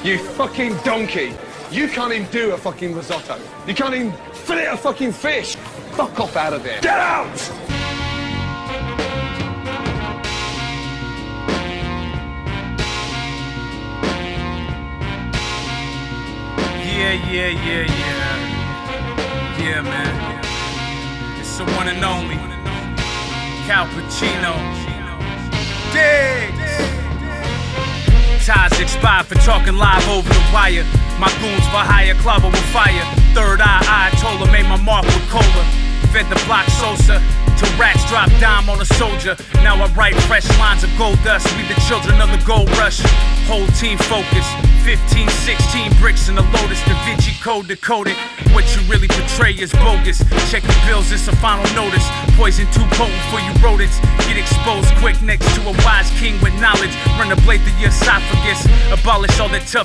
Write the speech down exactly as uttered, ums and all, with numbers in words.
You fucking donkey. You can't even do a fucking risotto. You can't even fillet a fucking fish. Fuck off out of there. Get out! Yeah, yeah, yeah, yeah. Yeah, man. It's the one and only Cal Pacino. Dig! Ties expired for talking live over the wire. My goons for hire, Clavo with fire. Third eye, I told her, made my mark with cola. Fed the block Sosa, till rats drop dime on a soldier. Now I write fresh lines of gold dust. We the children of the gold rush. Whole team focused. fifteen, sixteen bricks in the Lotus. Da Vinci Code decoded. What you really portray is bogus. Check the bills, it's a final notice. Poison too potent for you rodents. Get exposed quick next to a wise king with knowledge. Run the blade through your esophagus. Abolish all that tough